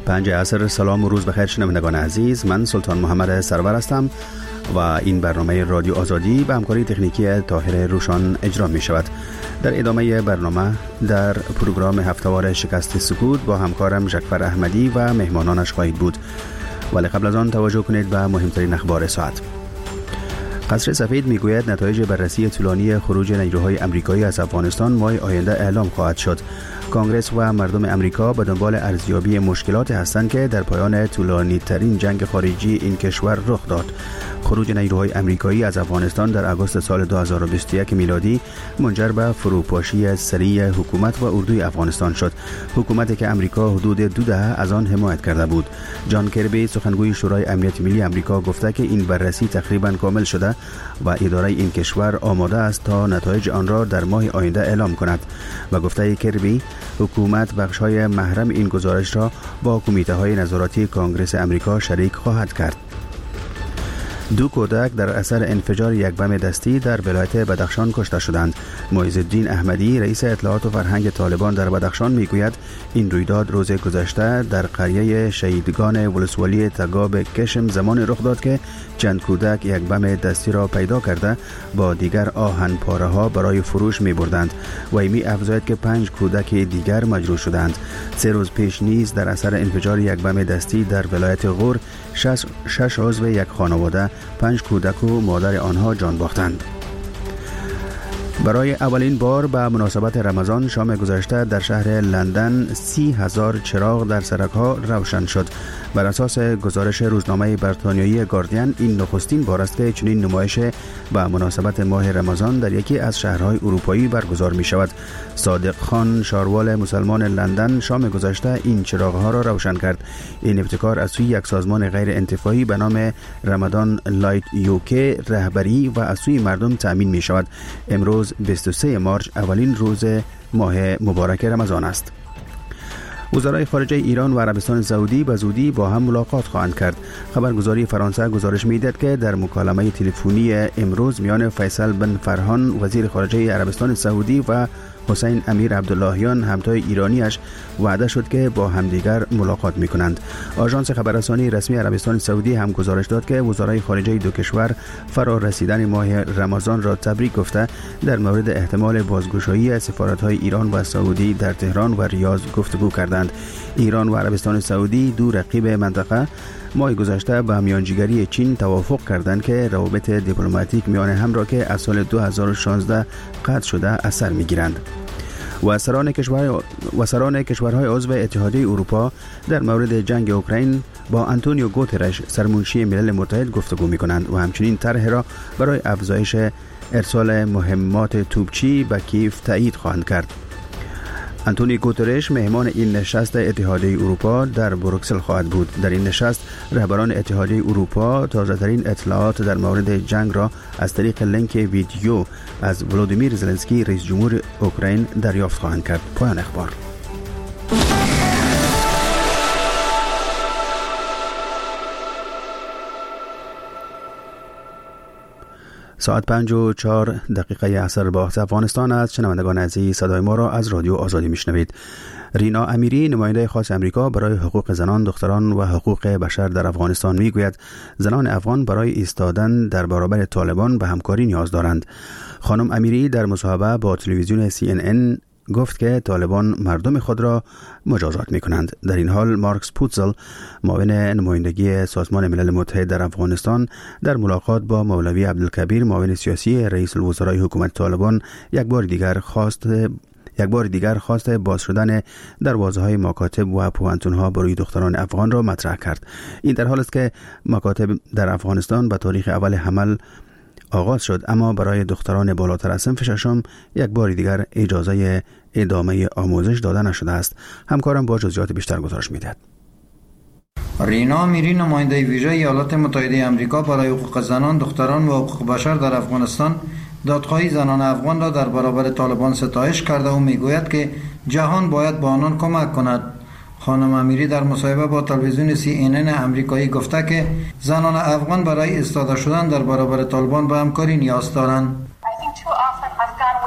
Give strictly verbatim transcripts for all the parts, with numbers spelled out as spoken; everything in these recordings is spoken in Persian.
پنج عصر. سلام و روز بخیر شنوندگان عزیز، من سلطان محمد سرور هستم و این برنامه رادیو آزادی به همکاری تکنیکی طاهر روشان اجرا می شود. در ادامه برنامه در پروگرام هفته‌وار شکست سکوت با همکارم جعفر احمدی و مهمانانش خواهید بود، ولی قبل از آن توجه کنید به مهمترین اخبار ساعت. قصر سفید میگوید نتایج بررسی طولانی خروج نیروهای آمریکایی از افغانستان ماه آینده اعلام خواهد شد. کنگره و مردم آمریکا به دنبال ارزیابی مشکلاتی هستند که در پایان طولانی ترین جنگ خارجی این کشور رخ داد. خروج نیروهای آمریکایی از افغانستان در آگوست سال دو هزار و بیست و یک میلادی منجر به فروپاشی سریع حکومت و اردوی افغانستان شد، حکومتی که آمریکا حدود دو دهه از آن حمایت کرده بود. جان کربی سخنگوی شورای امنیت ملی آمریکا گفته که این بررسی تقریبا کامل شده و اداره این کشور آماده است تا نتایج آن را در ماه آینده اعلام کند. و گفته کربی حکومت بخش‌های محرم این گزارش را با کمیته‌های نظارتی کنگره آمریکا شریک خواهد کرد. دو کودک در اثر انفجار یک بم دستی در ولایت بدخشان کشته شدند. معیز الدین احمدی رئیس اطلاعات و فرهنگ طالبان در بدخشان میگوید این رویداد روز گذشته در قریه شهیدگان ولسوالی تگاب کشم زمان رخ داد که چند کودک یک بم دستی را پیدا کرده با دیگر آهن پاره ها برای فروش می بردند و می افزاید که پنج کودک دیگر مجروح شدند. سه روز پیش نیز در اثر انفجار یک بم دستی در ولایت غور شش, شش عضو یک خانواده پنج کودک و مادر آنها جان باختند. برای اولین بار به مناسبت رمضان شام گذشته در شهر لندن سی هزار چراغ در سرک‌ها روشن شد. بر اساس گزارش روزنامه بریتانیایی گاردین این نخستین بار است که چنین نمایش به مناسبت ماه رمضان در یکی از شهرهای اروپایی برگزار می شود. صادق خان شاروال مسلمان لندن شام گذشته این چراغ‌ها را روشن کرد. این ابتکار از سوی یک سازمان غیر انتفاعی به نام رمضان لایت یوکی رهبری و از سوی مردم تأمین می شود. امروز بیست و سوم مارس اولین روز ماه مبارک رمضان است. وزرای خارجه ایران و عربستان سعودی به زودی با هم ملاقات خواهند کرد. خبرگزاری فرانسه گزارش می‌دهد که در مکالمه تلفنی امروز میان فیصل بن فرحان وزیر خارجه عربستان سعودی و حسین امیر عبداللهیان همتای ایرانیش وعده شد که با همدیگر ملاقات می‌کنند. آژانس خبررسانی رسمی عربستان سعودی هم گزارش داد که وزرای خارجه دو کشور فرا رسیدن ماه رمضان را تبریک گفته در مورد احتمال بازگشایی سفارت‌های ایران و سعودی در تهران و ریاض گفتگو کردند. ایران و عربستان سعودی دو رقیب منطقه ماه گذشته با میانجیگری چین توافق کردند که روابط دیپلماتیک میان هم را که از سال دو هزار و شانزده قطع شده از سر میگیرند. و سران کشور و سران کشورهای عضو اتحادیه اروپا در مورد جنگ اوکراین با آنتونیو گوترش سرمنشی ملل متحد گفتگو می‌کنند و همچنین طرح را برای افزایش ارسال مهمات توپچی به کیف تایید خواهند کرد. آنتونیو گوترش مهمان این نشست اتحادیه اروپا در بروکسل خواهد بود. در این نشست رهبران اتحادیه اروپا تازه‌ترین اطلاعات در مورد جنگ را از طریق لینک ویدیو از ولودیمیر زلنسکی رئیس جمهور اوکراین دریافت خواهند کرد. پایان اخبار. ساعت پنج و چهار دقیقه عصر با افغانستان است. شنوندگان عزیز، صدای ما را از رادیو آزادی میشنوید. رینا امیری نماینده خاص آمریکا برای حقوق زنان، دختران و حقوق بشر در افغانستان میگوید زنان افغان برای ایستادن در برابر طالبان به همکاری نیاز دارند. خانم امیری در مصاحبه با تلویزیون سی ان ان گفت که طالبان مردم خود را مجازات می کنند. در این حال مارکس پوتزل معاون نمایندگی سازمان ملل متحد در افغانستان در ملاقات با مولوی عبدالکبیر معاون سیاسی رئیس الوزرای حکومت طالبان یک بار دیگر خواست یک بار دیگر خواست باز شدن دروازه‌های مکاتب و پوهنتون‌ها برای دختران افغان را مطرح کرد. این در حالی است که مکاتب در افغانستان به تاریخ اول حمل آغاز شد، اما برای دختران بالاتر از صنف ششم یک بار دیگر اجازه ادامه آموزش داده نشده است. همکارم با جزئیات بیشتر گزارش می‌دهد. رینا امیری نماینده ویژه ایالات متحده آمریکا برای حقوق زنان، دختران و حقوق بشر در افغانستان دادخواهی زنان افغان را در برابر طالبان ستایش کرده و میگوید که جهان باید با آنان کمک کند. خانم امیری در مصاحبه با تلویزیون سی ان ان امریکایی گفته که زنان افغان برای ایستاده شدن در برابر طالبان به همکاری نیاز دارند.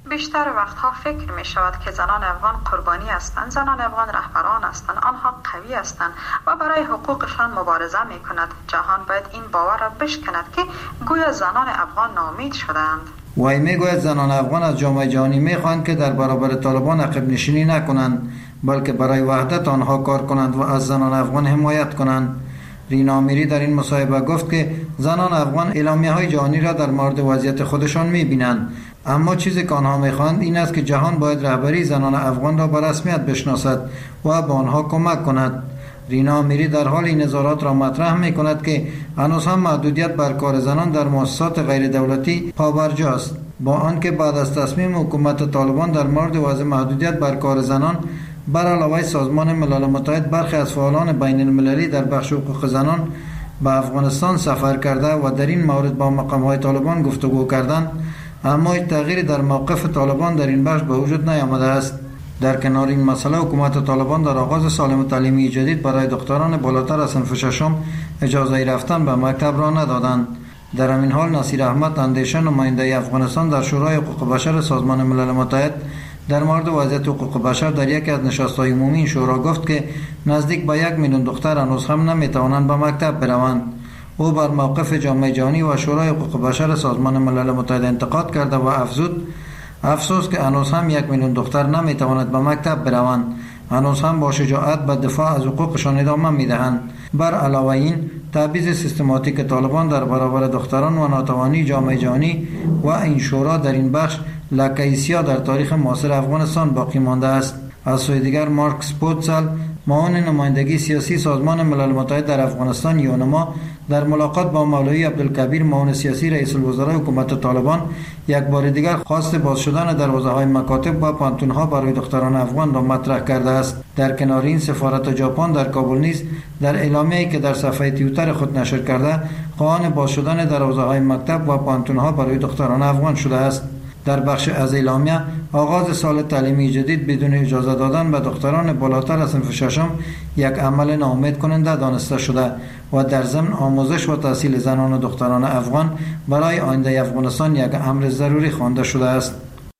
بیشتر وقتها فکر می شود که زنان افغان قربانی هستند. زنان افغان رهبران هستند، آنها قوی هستند و برای حقوقشان مبارزه می کند. جهان باید این باور را بشکند که گویا زنان افغان ناامید شدند. وی می گوید زنان افغان از جامعه جهانی می خواهند که در برابر طالبان عقب نشینی نکنند، بلکه برای وحدت آنها کار کنند و از زنان افغان حمایت کنند. رینا میری در این مصاحبه گفت که زنان افغان اعلامیه های جهانی را در مورد وضعیت خودشان می بینند، اما چیزی که آنها می خواهند این است که جهان باید رهبری زنان افغان را به رسمیت بشناسد و به آنها کمک کند. رینا میری در حال این نظارات را مطرح می کند که هنوز هم محدودیت بر کار زنان در مؤسسات غیر دولتی پابرجاست، با آنکه بعد از تصمیم حکومت طالبان در مورد وضع محدودیت بر کار زنان بر علاوه سازمان ملل متحد برخی از فعالان بین المللی در بخش حقوق زنان به افغانستان سفر کرده و در این مورد با مقام‌های طالبان گفتگو کردند، اما هیچ تغییری در موقف طالبان در این بخش به وجود نیامده است. در کنار این مسئله حکومت طالبان در آغاز سال تعلیمی جدید برای دختران بالاتر از صنف ششم اجازه رفتن به مکتب را ندادند. در همین حال نصیر احمد اندیشه نماینده افغانستان در شورای حقوق بشر سازمان ملل متحد در مورد وضعیت حقوق بشر در یکی از نشست‌های عمومی این شورا گفت که نزدیک به یک میلیون دختر هنوز هم نمیتوانند به مکتب بروند. او بر موقف جامعه جهانی و شورای حقوق بشر سازمان ملل متحد انتقاد کرده و افزود افسوس که هنوز هم یک میلیون دختر نمیتواند به مکتب بروند، هنوز هم با شجاعت به دفاع از حقوقشان ادامه میدهند. بر علاوه این تبعیض سیستماتیک طالبان در برابر دختران و ناتوانی جامعه جهانی و این شورا در این بخش لکه سیاه در تاریخ معاصر افغانستان باقی مانده است. از سوی دیگر مارک سپوتسل معاون نمایندگی سیاسی سازمان ملل متحد در افغانستان یونما در ملاقات با مولوی عبدالکبیر معاون سیاسی رئیس الوزراء حکومت طالبان یک بار دیگر خواست باز شدن دروازه‌های مکاتب و پانتون‌ها برای دختران افغان را مطرح کرده است. در کنار این سفارت ژاپن در کابل نیز در اعلامیه‌ای که در صفحه توییتر خود نشر کرده خواهان باز شدن دروازه‌های مکتب و پانتون‌ها برای دختران افغان شده است. در بخش از اعلامیه آغاز سال تعلیمی جدید بدون اجازه دادن به دختران بالاتر از صنف ششم یک عمل ناامید کننده دانسته شده و در ضمن آموزش و تحصیل زنان و دختران افغان برای آینده افغانستان یک امر ضروری خوانده شده است.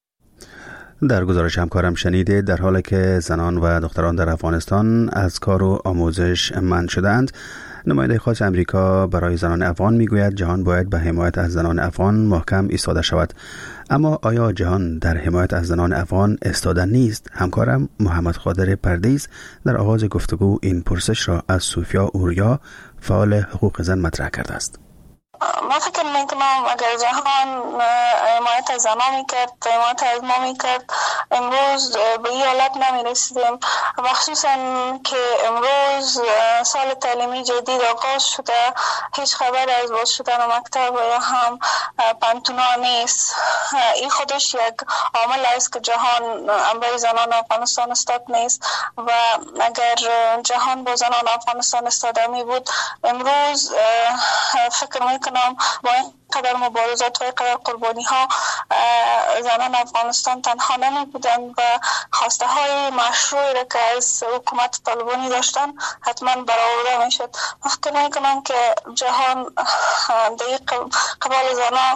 در گزارش همکارم شنیده در حالی که زنان و دختران در افغانستان از کار و آموزش منع شدند، نماینده خاص امریکا برای زنان افغان میگوید جهان باید به حمایت از زنان افغان محکم ایستاده شود. اما آیا جهان در حمایت از زنان افغان ایستاده نیست؟ همکارم محمد خادر پردیس در آغاز گفتگو این پرسش را از سوفیا اوریا فعال حقوق زن مطرح کرده است. ما فکر میکنم اگر جهان حمایت از زنان میکرد، حمایت از ما میکرد، امروز به این حالت نمیرسیدیم، مخصوصا که امروز سال تعلیمی جدید آغاز شده، هیچ خبر از باز شدن مکتب یا هم پانتونا نیست. این خودش یک عامل است که جهان برای زنان افغانستان استاد نیست و اگر جهان با زنان افغانستان استاده می بود امروز فکر میکنم با این قدر مبارزات و قدر قربانی ها زنان افغانستان تنها نمی بودن و خواسته های مشروعی را که از حکومت طالبانی داشتن حتما برآورده می شد. فکر می کنم که جهان در قبال زنان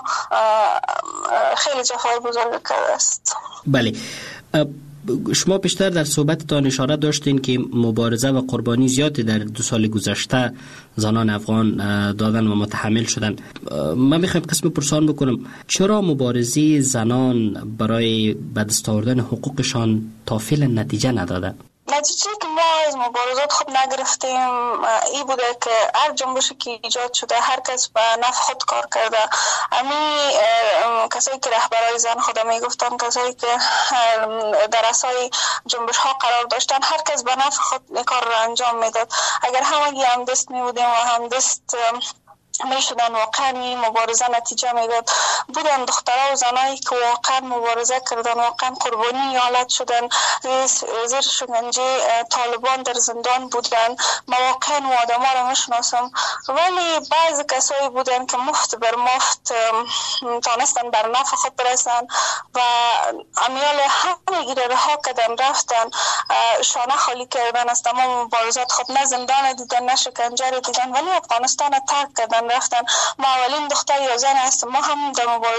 خیلی جفای بزرگ کرده است. بله، شما بیشتر در صحبتتان اشاره داشتین که مبارزه و قربانی زیادی در دو سال گذشته زنان افغان دادن و متحمل شدن. من میخوایم قسم پرسان بکنم چرا مبارزه زنان برای به دست آوردن حقوقشان تا فعلا نتیجه نداده؟ نتیجه که ما از مبارزات خوب نگرفتیم ای بوده که هر جنبشی که ایجاد شده هر کس به نفع خود کار کرده. امی کسایی که رهبرای زن خود می گفتن، کسایی که در اسای جنبش ها قرار داشتن، هر کس به نفع خود کار را انجام میداد. اگر همگی هم دست می بودیم و هم دست می شدن واقعا این مبارزه نتیجه میداد. بودن دخترها و زنایی که واقعا مبارزه کردن، واقعا قربانی حالت شدن، زیر شکنجه طالبان در زندان بودن. ما واقعا و آدم ها را میشناسم، ولی بعضی کسایی بودن که مفت بر مفت تانستن بر نفع خود برسن و امیال همه گیره رها کردن، رفتن شانه خالی کردن از تمام مبارزات خود. نه زندان دیدن، نه شکنجه دیدن، ولی افغانستان ترک کردن رفتن. ما اولین دختر یا زن هستم، ما هم در مبارزات